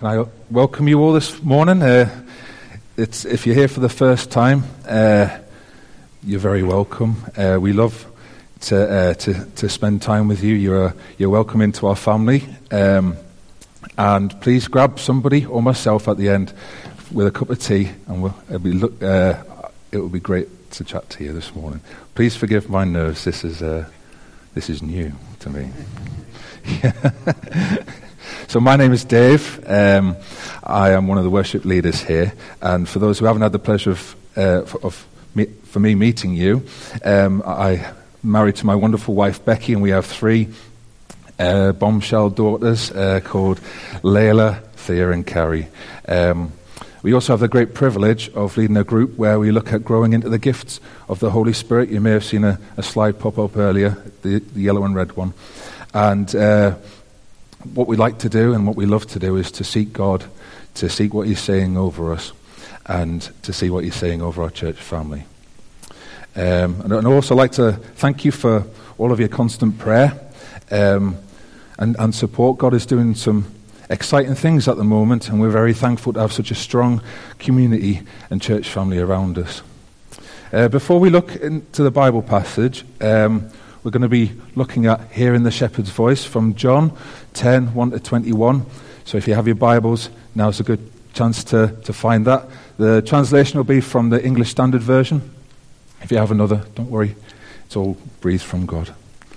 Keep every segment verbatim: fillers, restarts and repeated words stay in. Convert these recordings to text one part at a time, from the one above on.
Can I welcome you all this morning? Uh, it's if you're here for the first time, uh, you're very welcome. Uh, we love to, uh, to to spend time with you. You're you're welcome into our family. Um, and please grab somebody or myself at the end with a cup of tea, and we'll, it'll be look. Uh, it will be great to chat to you this morning. Please forgive my nerves. This is uh, this is new to me. So my name is Dave. Um, I am one of the worship leaders here, and for those who haven't had the pleasure of, uh, for, of me, for me meeting you, um, I'm married to my wonderful wife Becky, and we have three uh, bombshell daughters uh, called Layla, Thea, and Carrie. Um, we also have the great privilege of leading a group where we look at growing into the gifts of the Holy Spirit. You may have seen a, a slide pop up earlier, the, the yellow and red one, and. Uh, What we like to do and what we love to do is to seek God, to seek what He's saying over us, and to see what He's saying over our church family. Um, and I'd also like to thank you for all of your constant prayer um, and, and support. God is doing some exciting things at the moment, and we're very thankful to have such a strong community and church family around us. Uh, before we look into the Bible passage, um, we're going to be looking at hearing the shepherd's voice from John ten, one to twenty-one. So if you have your Bibles, now's a good chance to, to find that. The translation will be from the English Standard Version. If you have another, don't worry. It's all breathed from God.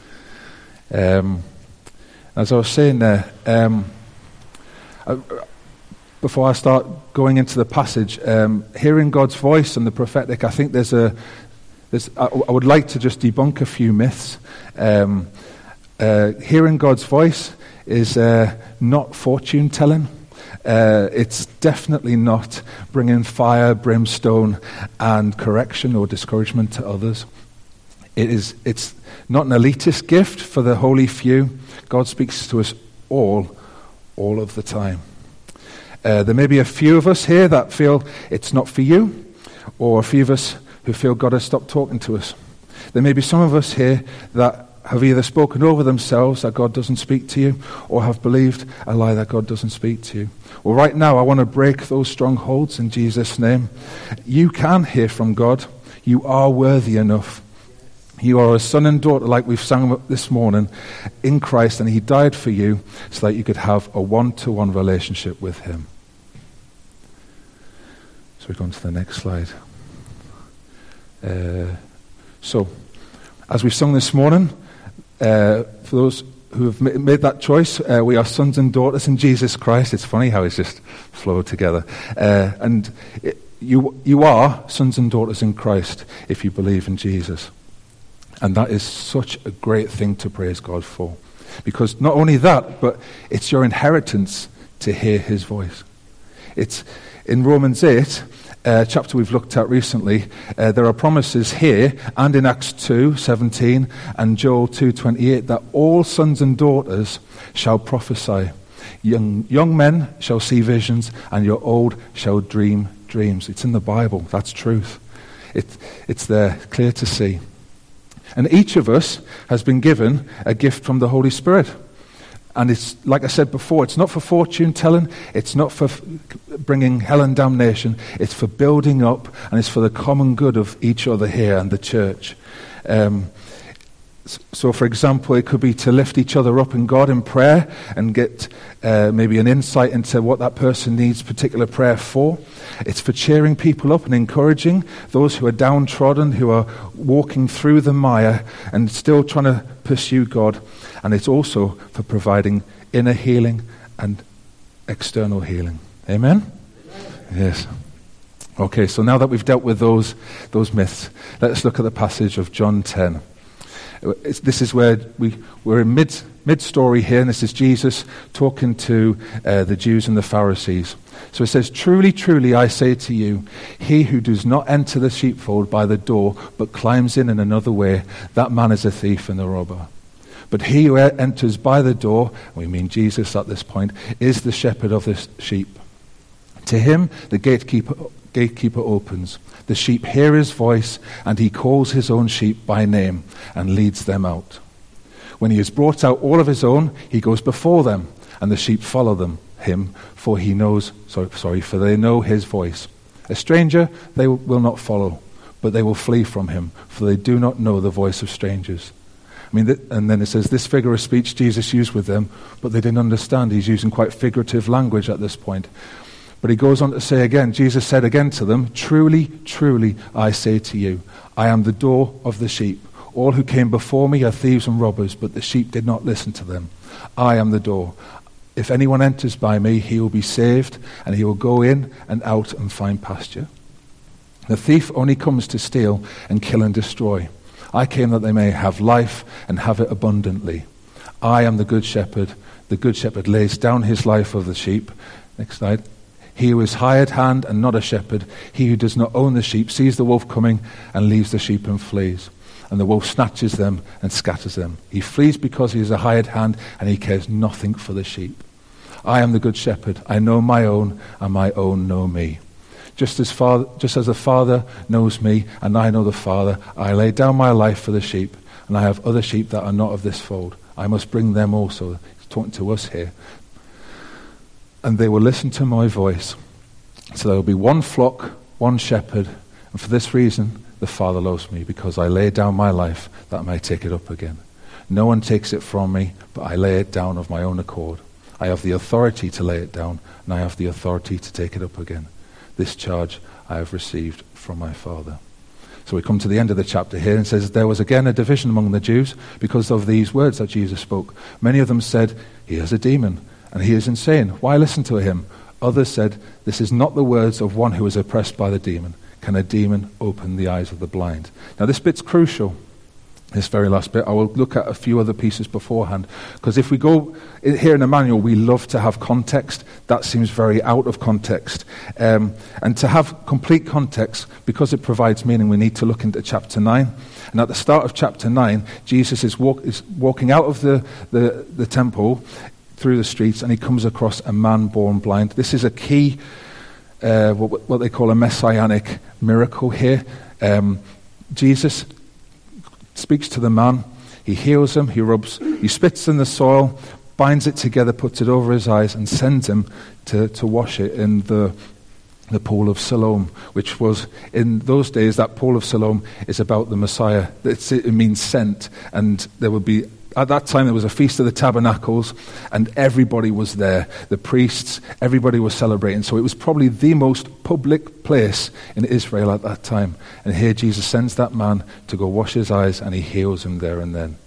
Um, as I was saying there, um, I, before I start going into the passage, um, hearing God's voice and the prophetic, I think there's a There's, I, I would like to just debunk a few myths. Um, uh, hearing God's voice is uh, not fortune telling. Uh, it's definitely not bringing fire, brimstone, and correction or discouragement to others. It is. It's not an elitist gift for the holy few. God speaks to us all, all of the time. Uh, there may be a few of us here that feel it's not for you, or a few of us who feel God has stopped talking to us. There may be some of us here that have either spoken over themselves that God doesn't speak to you, or have believed a lie that God doesn't speak to you. Well, right now I want to break those strongholds in Jesus' name. You can hear from God. You are worthy enough. You are a son and daughter, like we've sung this morning, in Christ, and He died for you so that you could have a one-to-one relationship with Him. So we go on to the next slide. Uh, so, as we've sung this morning, uh, for those who have ma- made that choice, uh, we are sons and daughters in Jesus Christ. It's funny how it's just flowed together. Uh, and it, you you are sons and daughters in Christ if you believe in Jesus. And that is such a great thing to praise God for. Because not only that, but it's your inheritance to hear His voice. It's in Romans eight, Uh, chapter we've looked at recently, uh, there are promises here and in Acts two seventeen and Joel two twenty-eight that all sons and daughters shall prophesy. Young, young men shall see visions, and your old shall dream dreams. It's in the Bible. That's truth. It, it's there, clear to see. And each of us has been given a gift from the Holy Spirit. And it's, like I said before, it's not for fortune telling, it's not for f- bringing hell and damnation, it's for building up, and it's for the common good of each other here and the church. Um, so, for example, it could be to lift each other up in God in prayer and get uh, maybe an insight into what that person needs particular prayer for. It's for cheering people up and encouraging those who are downtrodden, who are walking through the mire and still trying to pursue God. And it's also for providing inner healing and external healing. Amen? Yes. Okay, so now that we've dealt with those those myths, let's look at the passage of John ten. It's, this is where we, we're in mid, mid-story here, and this is Jesus talking to uh, the Jews and the Pharisees. So it says, "Truly, truly, I say to you, he who does not enter the sheepfold by the door, but climbs in in another way, that man is a thief and a robber. But he who enters by the door," we mean Jesus at this point, "is the shepherd of the sheep. To him the gatekeeper, gatekeeper opens. The sheep hear his voice, and he calls his own sheep by name and leads them out. When he has brought out all of his own, he goes before them, and the sheep follow them, him, for he knows, sorry, sorry, for they know his voice. A stranger they will not follow, but they will flee from him, for they do not know the voice of strangers. I mean, th- and then it says, this figure of speech Jesus used with them, but they didn't understand. He's using quite figurative language at this point. But he goes on to say again, Jesus said again to them, truly, truly, I say to you, I am the door of the sheep. All who came before me are thieves and robbers, but the sheep did not listen to them. I am the door. If anyone enters by me, he will be saved, and he will go in and out and find pasture. The thief only comes to steal and kill and destroy. I came that they may have life and have it abundantly. I am the good shepherd. The good shepherd lays down his life for the sheep. Next slide. He who is hired hand and not a shepherd, he who does not own the sheep, sees the wolf coming and leaves the sheep and flees. And the wolf snatches them and scatters them. He flees because he is a hired hand and he cares nothing for the sheep. I am the good shepherd. I know my own and my own know me. Just as, father, just as the Father knows me and I know the Father, I lay down my life for the sheep, and I have other sheep that are not of this fold. I must bring them also. He's talking to us here. And they will listen to my voice. So there will be one flock, one shepherd, and for this reason the Father loves me, because I lay down my life that I may take it up again. No one takes it from me, but I lay it down of my own accord. I have the authority to lay it down, and I have the authority to take it up again. This charge I have received from my Father. So we come to the end of the chapter here, and it says, there was again a division among the Jews because of these words that Jesus spoke. Many of them said, he has a demon, and he is insane. Why listen to him? Others said, this is not the words of one who is oppressed by the demon. Can a demon open the eyes of the blind? Now this bit's crucial. This very last bit. I will look at a few other pieces beforehand, because if we go here in the manual, we love to have context. That seems very out of context. Um, and to have complete context, because it provides meaning, we need to look into chapter nine. And at the start of chapter nine, Jesus is, walk, is walking out of the, the, the temple through the streets, and he comes across a man born blind. This is a key, uh, what, what they call a messianic miracle here. Um, Jesus speaks to the man, he heals him, he rubs, he spits in the soil, binds it together, puts it over his eyes, and sends him to, to wash it in the the pool of Siloam, which was, in those days, that pool of Siloam is about the Messiah. It's, it means sent, and there would be, at that time there was a Feast of the Tabernacles, and everybody was there. The priests, everybody was celebrating. So it was probably the most public place in Israel at that time. And here Jesus sends that man to go wash his eyes, and he heals him there and then.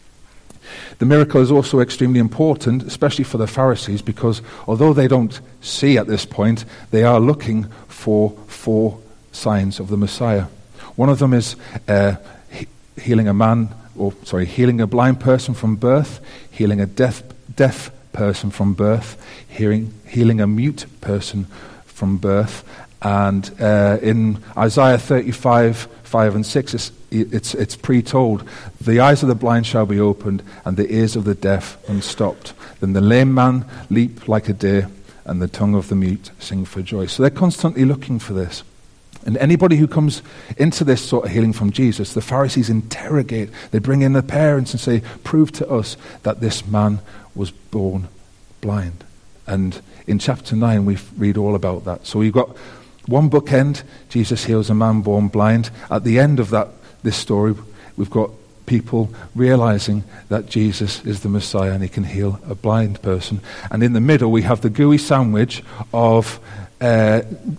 The miracle is also extremely important, especially for the Pharisees, because although they don't see at this point, they are looking for four signs of the Messiah. One of them is uh, he- healing a man, or sorry, healing a blind person from birth, healing a deaf deaf person from birth, hearing, healing a mute person from birth, and uh, in Isaiah thirty-five, five and six, it's, it's, it's pre-told, the eyes of the blind shall be opened, and the ears of the deaf unstopped. Then the lame man leap like a deer, and the tongue of the mute sing for joy. So they're constantly looking for this. And anybody who comes into this sort of healing from Jesus, the Pharisees interrogate. They bring in the parents and say, prove to us that this man was born blind. And in chapter nine, we read all about that. So we've got one bookend, Jesus heals a man born blind. At the end of that, this story, we've got people realizing that Jesus is the Messiah and he can heal a blind person. And in the middle, we have the gooey sandwich of uh,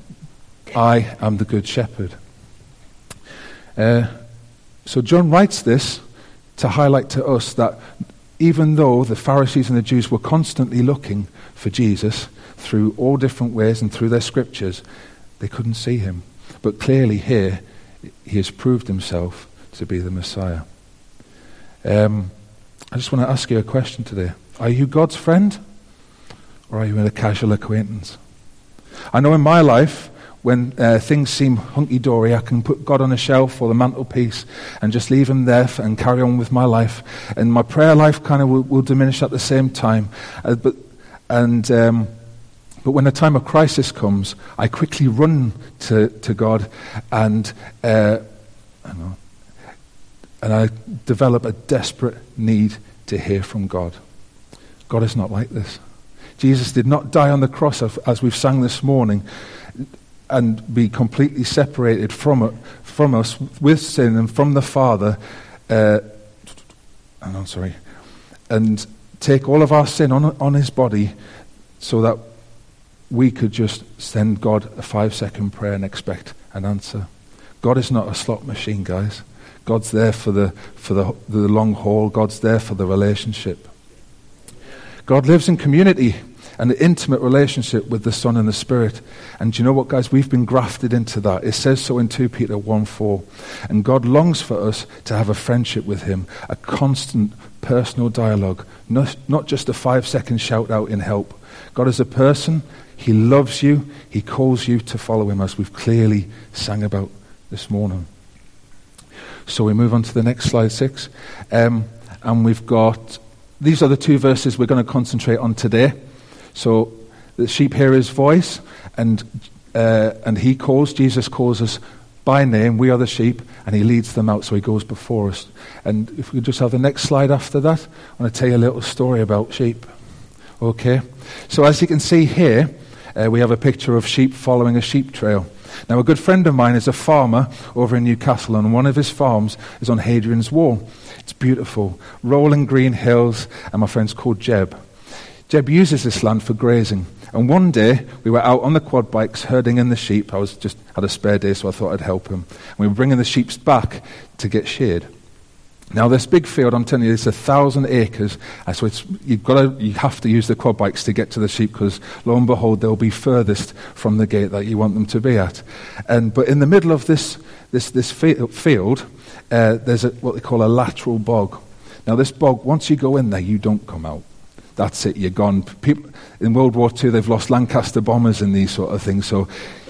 I am the good shepherd. Uh, so John writes this to highlight to us that even though the Pharisees and the Jews were constantly looking for Jesus through all different ways and through their scriptures, they couldn't see him. But clearly here, he has proved himself to be the Messiah. Um, I just want to ask you a question today. Are you God's friend, or are you a casual acquaintance? I know in my life, when uh, things seem hunky-dory, I can put God on a shelf or the mantelpiece and just leave him there and carry on with my life. And my prayer life kind of will, will diminish at the same time. Uh, but and um, but when a time of crisis comes, I quickly run to, to God and uh, I don't know, and I develop a desperate need to hear from God. God is not like this. Jesus did not die on the cross, as we've sang this morning, and be completely separated from it, from us with sin and from the Father. Uh, I'm sorry, and take all of our sin on on his body, so that we could just send God a five-second prayer and expect an answer. God is not a slot machine, guys. God's there for the for the the long haul. God's there for the relationship. God lives in community and an intimate relationship with the Son and the Spirit. And do you know what, guys? We've been grafted into that. It says so in Second Peter one four. And God longs for us to have a friendship with him, a constant personal dialogue, not, not just a five-second shout-out in help. God is a person. He loves you. He calls you to follow him, as we've clearly sang about this morning. So we move on to the next slide, six. Um, and we've got... These are the two verses we're going to concentrate on today. So the sheep hear his voice, and uh, and he calls, Jesus calls us by name. We are the sheep, and he leads them out, so he goes before us. And if we could just have the next slide after that, I want to tell you a little story about sheep. Okay? So as you can see here, uh, we have a picture of sheep following a sheep trail. Now, a good friend of mine is a farmer over in Newcastle, and one of his farms is on Hadrian's Wall. It's beautiful, rolling green hills, and my friend's called Jeb. Jeb uses this land for grazing, and one day we were out on the quad bikes herding in the sheep. I was just had a spare day, so I thought I'd help him. And we were bringing the sheep back to get sheared. Now, this big field, I'm telling you, it's a thousand acres. So it's you've got to, you have to use the quad bikes to get to the sheep, because lo and behold, they'll be furthest from the gate that you want them to be at. And but in the middle of this this this field, uh, there's a, what they call a lateral bog. Now, this bog, once you go in there, you don't come out. That's it, you're gone. People in World War Two, they've lost Lancaster bombers and these sort of things, so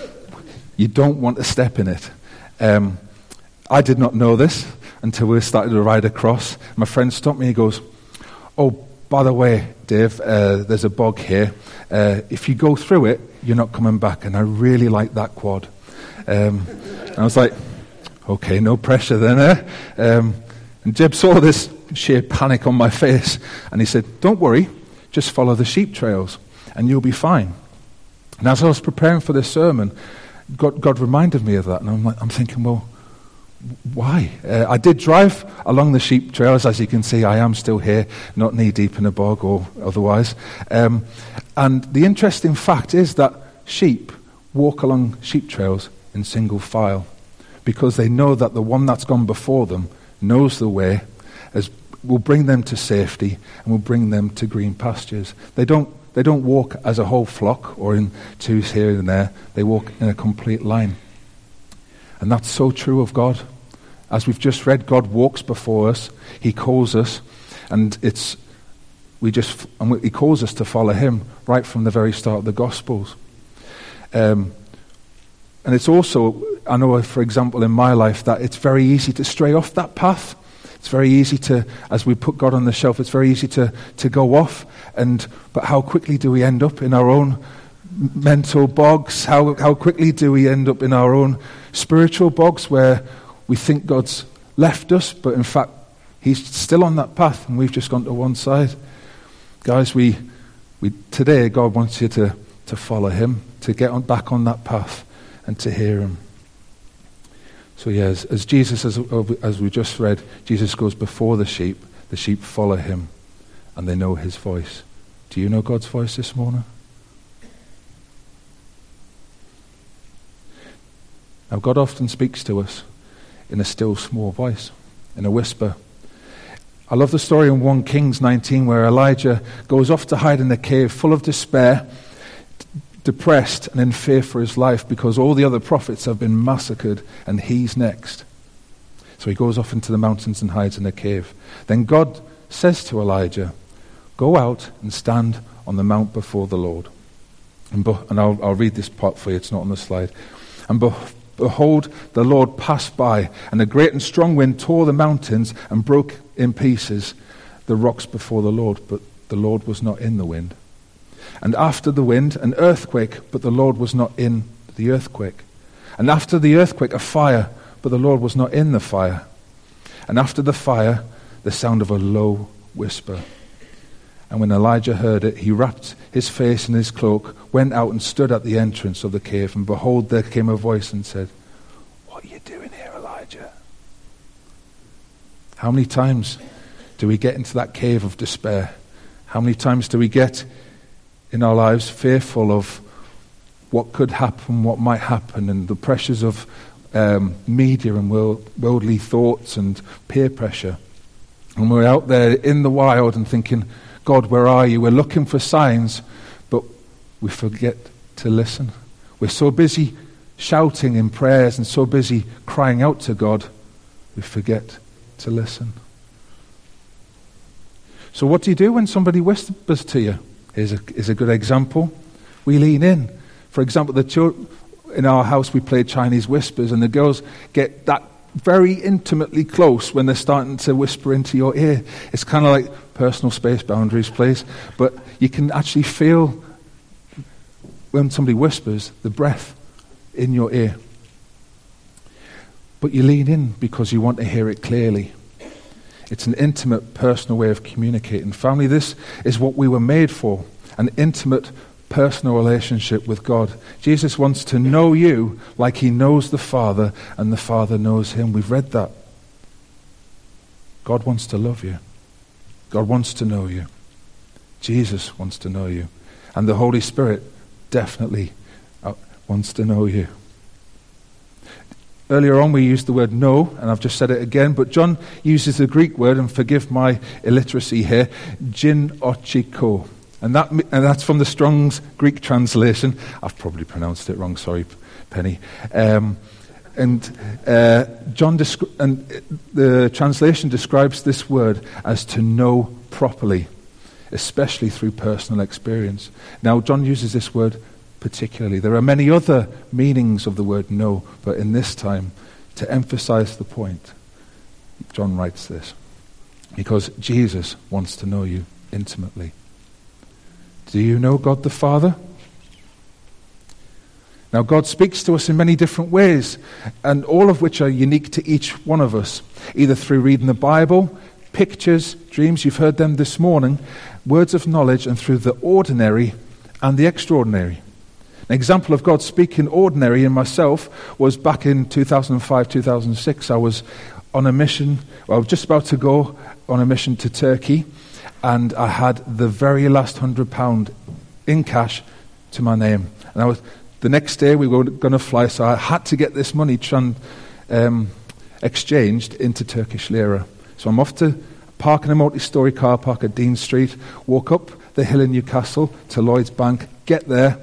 you don't want to step in it. Um, I did not know this until we started to ride across. My friend stopped me, he goes, "Oh, by the way, Dave, uh, there's a bog here. Uh, if you go through it, you're not coming back." And I really like that quad. Um, and I was like, okay, no pressure then, eh? Um, and Jeb saw this sheer panic on my face, and he said, "Don't worry, just follow the sheep trails, and you'll be fine." And as I was preparing for this sermon, God, God reminded me of that, and I'm like, I'm thinking, well, why? Uh, I did drive along the sheep trails. As you can see, I am still here, not knee-deep in a bog or otherwise. Um, and the interesting fact is that sheep walk along sheep trails in single file, because they know that the one that's gone before them knows the way, as will bring them to safety and will bring them to green pastures. They don't they don't walk as a whole flock or in twos here and there. They walk in a complete line. And that's so true of God. As we've just read, God walks before us. He calls us, and it's we just and he calls us to follow him right from the very start of the Gospels. Um, and it's also, I know, for example, in my life, that it's very easy to stray off that path. It's very easy to, as we put God on the shelf, it's very easy to, to go off. And but how quickly do we end up in our own mental bogs? How how quickly do we end up in our own spiritual bogs, where we think God's left us, but in fact he's still on that path and we've just gone to one side? Guys, we we today God wants you to, to follow him, to get on back on that path and to hear him. So yeah, as, as Jesus, as, as we just read, Jesus goes before the sheep, the sheep follow him, and they know his voice. Do you know God's voice this morning? Now, God often speaks to us in a still small voice, in a whisper. I love the story in First Kings nineteen where Elijah goes off to hide in a cave full of despair, depressed and in fear for his life, because all the other prophets have been massacred and he's next. So he goes off into the mountains and hides in a cave. Then God says to Elijah, "Go out and stand on the mount before the Lord." And, be- and I'll, I'll read this part for you, it's not on the slide. And be- behold, the Lord passed by, and a great and strong wind tore the mountains and broke in pieces the rocks before the Lord, but the Lord was not in the wind. And after the wind, an earthquake, but the Lord was not in the earthquake. And after the earthquake, a fire, but the Lord was not in the fire. And after the fire, the sound of a low whisper. And when Elijah heard it, he wrapped his face in his cloak, went out and stood at the entrance of the cave. And behold, there came a voice and said, "What are you doing here, Elijah?" How many times do we get into that cave of despair? How many times do we get in our lives fearful of what could happen, what might happen, and the pressures of um, media and world, worldly thoughts and peer pressure? And we're out there in the wild and thinking, "God, where are you?" We're looking for signs, but we forget to listen. We're so busy shouting in prayers and so busy crying out to God, we forget to listen. So what do you do when somebody whispers to you? Here's a, here's a good example. We lean in. For example, the children, in our house we play Chinese whispers, and the girls get that very intimately close when they're starting to whisper into your ear. It's kind of like personal space boundaries, please. But you can actually feel when somebody whispers the breath in your ear. But you lean in because you want to hear it clearly. It's an intimate, personal way of communicating. Family, this is what we were made for, an intimate, personal relationship with God. Jesus wants to know you like he knows the Father, and the Father knows him. We've read that. God wants to love you. God wants to know you. Jesus wants to know you. And the Holy Spirit definitely wants to know you. Earlier on we used the word know, and I've just said it again, but John uses the Greek word, and forgive my illiteracy here, ginochiko. And that and that's from the Strong's Greek translation. I've probably pronounced it wrong, sorry, Penny. Um, and uh, John descri- and the translation describes this word as to know properly, especially through personal experience. Now, John uses this word particularly. There are many other meanings of the word know, but in this time, to emphasize the point, John writes this, because Jesus wants to know you intimately. Do you know God the Father? Now, God speaks to us in many different ways, and all of which are unique to each one of us, either through reading the Bible, pictures, dreams, you've heard them this morning, words of knowledge, and through the ordinary and the extraordinary. An example of God speaking ordinary in myself was back in two thousand five, two thousand six. I was on a mission, well, I was just about to go on a mission to Turkey, and I had the very last hundred pound in cash to my name. And I was, the next day we were going to fly, so I had to get this money tran, um, exchanged into Turkish lira. So I'm off to park in a multi-storey car park at Dean Street, walk up the hill in Newcastle to Lloyds Bank, get there.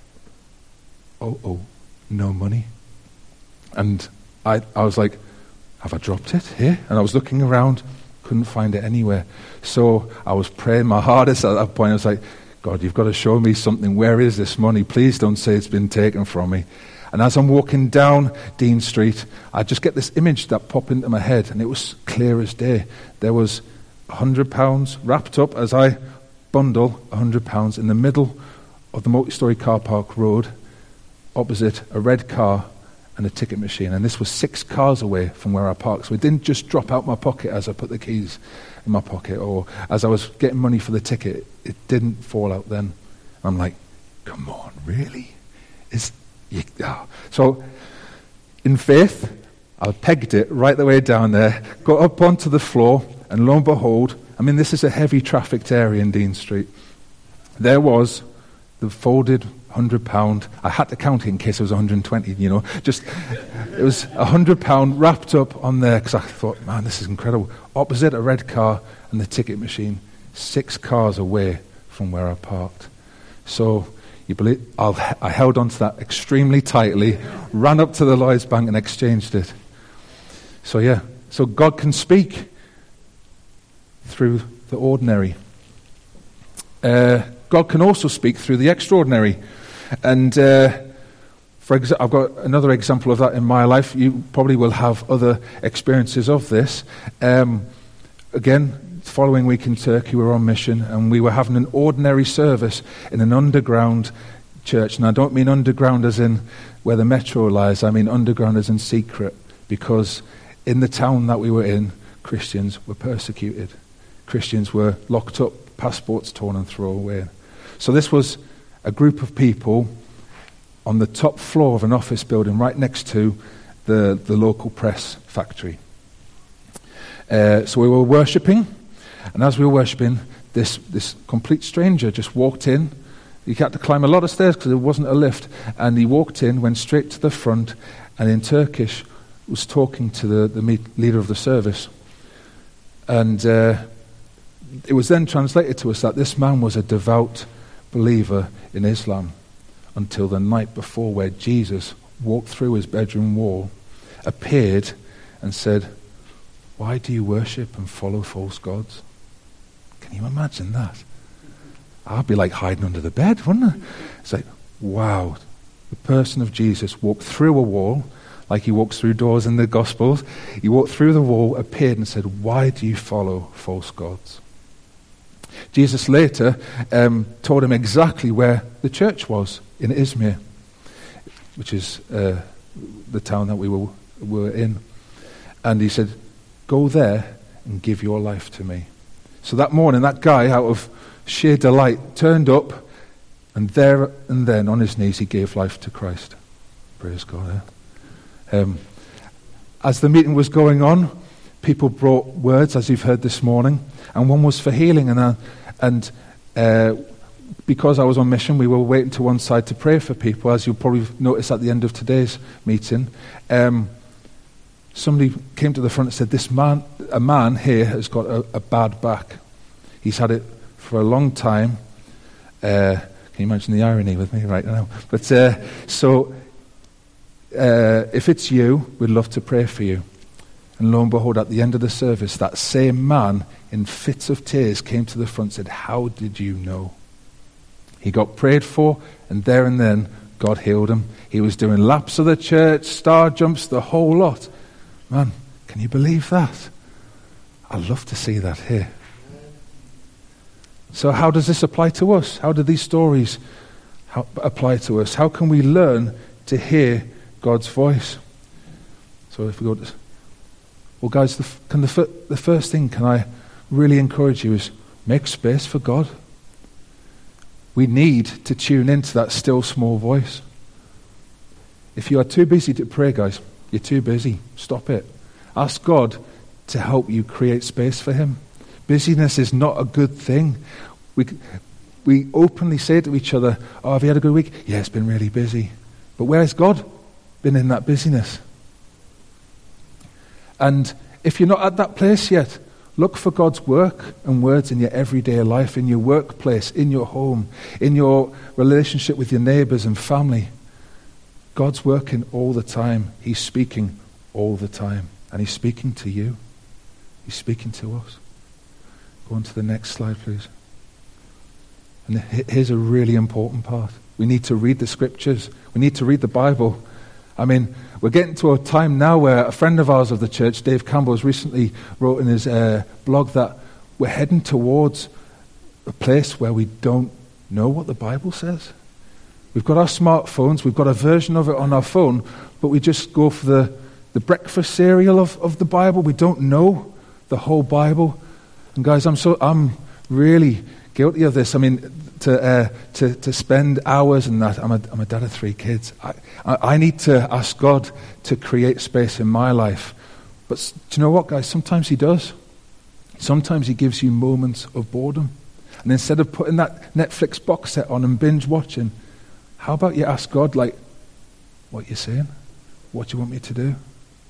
Oh, oh, no money. And I, I was like, have I dropped it here? And I was looking around, couldn't find it anywhere. So I was praying my hardest at that point. I was like, God, you've got to show me something. Where is this money? Please don't say it's been taken from me. And as I'm walking down Dean Street, I just get this image that popped into my head, and it was clear as day. There was a hundred pounds wrapped up as I bundle a hundred pounds in the middle of the multi-storey car park road, opposite a red car and a ticket machine. And this was six cars away from where I parked. So it didn't just drop out my pocket as I put the keys in my pocket, or as I was getting money for the ticket. It didn't fall out then. I'm like, come on, really? Is you, oh. So in faith, I pegged it right the way down there, got up onto the floor, and lo and behold, I mean, this is a heavy trafficked area in Dean Street. There was the folded hundred pound. I had to count it in case it was one hundred twenty, you know. Just, it was a hundred pound wrapped up on there, because I thought, man, this is incredible. Opposite a red car and the ticket machine, six cars away from where I parked. So you believe, I'll, I held on to that extremely tightly, ran up to the Lloyds Bank and exchanged it. So yeah, so God can speak through the ordinary. Uh, God can also speak through the extraordinary. And uh, for exa- I've got another example of that in my life. You probably will have other experiences of this. Um, again, following week in Turkey, we were on mission, and we were having an ordinary service in an underground church. And I don't mean underground as in where the metro lies. I mean underground as in secret, because in the town that we were in, Christians were persecuted. Christians were locked up, passports torn and thrown away. So this was a group of people on the top floor of an office building right next to the, the local press factory. Uh, so we were worshipping, and as we were worshipping, this, this complete stranger just walked in. He had to climb a lot of stairs because there wasn't a lift, and he walked in, went straight to the front, and in Turkish was talking to the, the meet, leader of the service. And uh, it was then translated to us that this man was a devout believer in Islam until the night before, where Jesus walked through his bedroom wall, appeared, and said, "Why do you worship and follow false gods?" Can you imagine that? I'd be like hiding under the bed, wouldn't I? It's like, wow, the person of Jesus walked through a wall, like he walks through doors in the Gospels. He walked through the wall, appeared, and said, "Why do you follow false gods?" Jesus later um, told him exactly where the church was, in Izmir, which is uh, the town that we were, were in. And he said, "Go there and give your life to me." So that morning, that guy, out of sheer delight, turned up, and there and then, on his knees, he gave life to Christ. Praise God. Eh? Um, as the meeting was going on, people brought words, as you've heard this morning, and one was for healing. And uh, and uh, because I was on mission, we were waiting to one side to pray for people, as you'll probably notice at the end of today's meeting. Um, somebody came to the front and said, "This man, a man here has got a, a bad back. He's had it for a long time." Uh, can you imagine the irony with me right now? But uh, so, uh, if it's you, we'd love to pray for you. And lo and behold, at the end of the service, that same man, in fits of tears, came to the front and said, "How did you know?" He got prayed for, and there and then, God healed him. He was doing laps of the church, star jumps, the whole lot. Man, can you believe that? I'd love to see that here. So how does this apply to us? How do these stories how, apply to us? How can we learn to hear God's voice? So if we go to... Well, guys, the, can the, the first thing can I really encourage you is make space for God. We need to tune into that still small voice. If you are too busy to pray, guys, you're too busy. Stop it. Ask God to help you create space for him. Busyness is not a good thing. We we openly say to each other, "Oh, have you had a good week?" "Yeah, it's been really busy." But where has God been in that busyness? And if you're not at that place yet, look for God's work and words in your everyday life, in your workplace, in your home, in your relationship with your neighbors and family. God's working all the time. He's speaking all the time. And he's speaking to you. He's speaking to us. Go on to the next slide, please. And here's a really important part. We need to read the scriptures. We need to read the Bible. I mean, we're getting to a time now where a friend of ours of the church, Dave Campbell, has recently wrote in his uh, blog that we're heading towards a place where we don't know what the Bible says. We've got our smartphones, we've got a version of it on our phone, but we just go for the, the breakfast cereal of, of the Bible. We don't know the whole Bible. And guys, I'm so I'm really guilty of this. I mean, to uh, to to spend hours in that. I'm a I'm a dad of three kids. I I, I need to ask God to create space in my life. But do you know what, guys? Sometimes he does. Sometimes he gives you moments of boredom. And instead of putting that Netflix box set on and binge watching, how about you ask God, like, what you saying? What do you want me to do?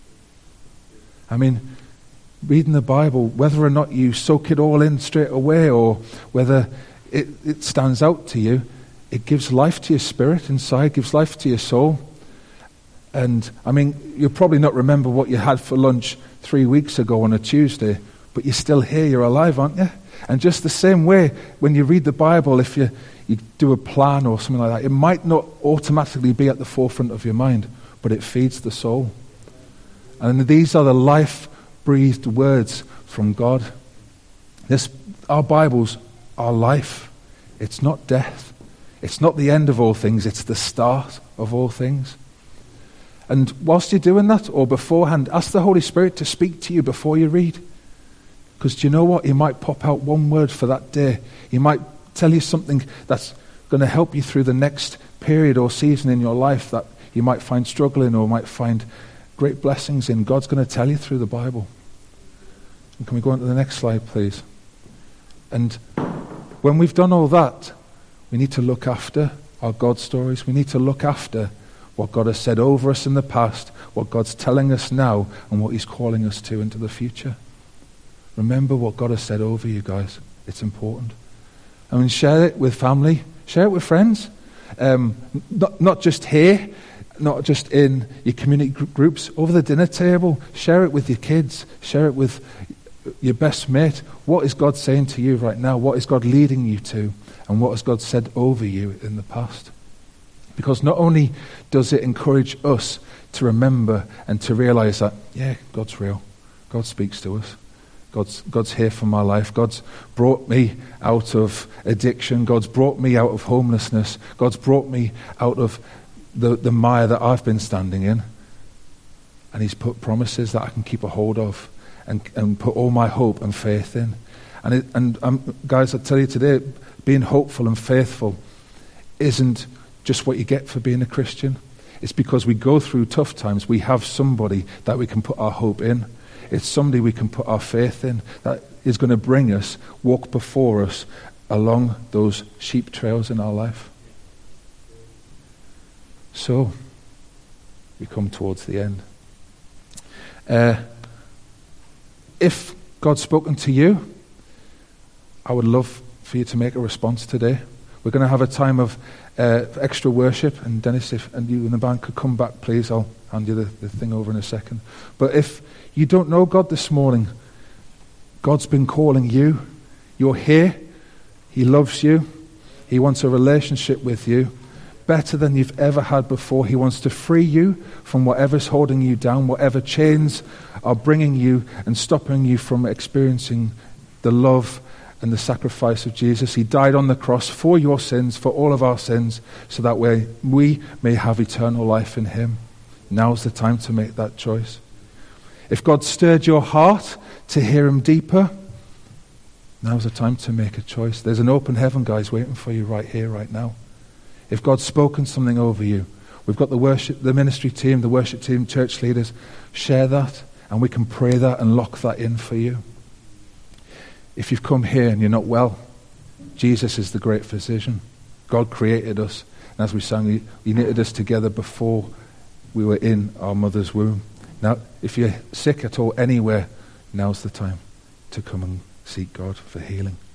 I mean, reading the Bible, whether or not you soak it all in straight away or whether it, it stands out to you, it gives life to your spirit inside, gives life to your soul. And, I mean, you'll probably not remember what you had for lunch three weeks ago on a Tuesday, but you're still here, you're alive, aren't you? And just the same way, when you read the Bible, if you, you do a plan or something like that, it might not automatically be at the forefront of your mind, but it feeds the soul. And these are the life-breathed words from God. This, our Bibles are life. It's not death. It's not the end of all things. It's the start of all things. And whilst you're doing that, or beforehand, ask the Holy Spirit to speak to you before you read. Because do you know what? He might pop out one word for that day. He might tell you something that's going to help you through the next period or season in your life that you might find struggling or might find great blessings in. God's going to tell you through the Bible. And can we go on to the next slide, please? And when we've done all that, we need to look after our God stories. We need to look after what God has said over us in the past, what God's telling us now, and what he's calling us to into the future. Remember what God has said over you, guys. It's important. I mean, share it with family. Share it with friends. Um, not, not just here, not just in your community gr- groups, over the dinner table. Share it with your kids. Share it with your best mate. What is God saying to you right now? What is God leading you to? And what has God said over you in the past? Because not only does it encourage us to remember and to realize that, yeah, God's real. God speaks to us. God's, God's here for my life. God's brought me out of addiction. God's brought me out of homelessness. God's brought me out of the, the mire that I've been standing in. And he's put promises that I can keep a hold of and, and put all my hope and faith in. And, it, and um, guys, I tell you today, being hopeful and faithful isn't just what you get for being a Christian. It's because we go through tough times. We have somebody that we can put our hope in. It's somebody we can put our faith in that is going to bring us, walk before us along those sheep trails in our life. So, we come towards the end. Uh, if God's spoken to you, I would love for you to make a response today. We're going to have a time of uh, extra worship, and Dennis, if and you and the band could come back, please. I'll hand you the, the thing over in a second. But if you don't know God this morning, God's been calling you. You're here. He loves you. He wants a relationship with you better than you've ever had before. He wants to free you from whatever's holding you down, whatever chains are bringing you and stopping you from experiencing the love and the sacrifice of Jesus. He died on the cross for your sins, for all of our sins, so that way we may have eternal life in him. Now's the time to make that choice. If God stirred your heart to hear him deeper, now's the time to make a choice. There's an open heaven, guys, waiting for you right here, right now. If God's spoken something over you, we've got the worship, the ministry team, the worship team, church leaders. Share that, and we can pray that and lock that in for you. If you've come here and you're not well, Jesus is the great physician. God created us, and as we sang, he, he knitted us together before we were in our mother's womb. Now, if you're sick at all anywhere, now's the time to come and seek God for healing.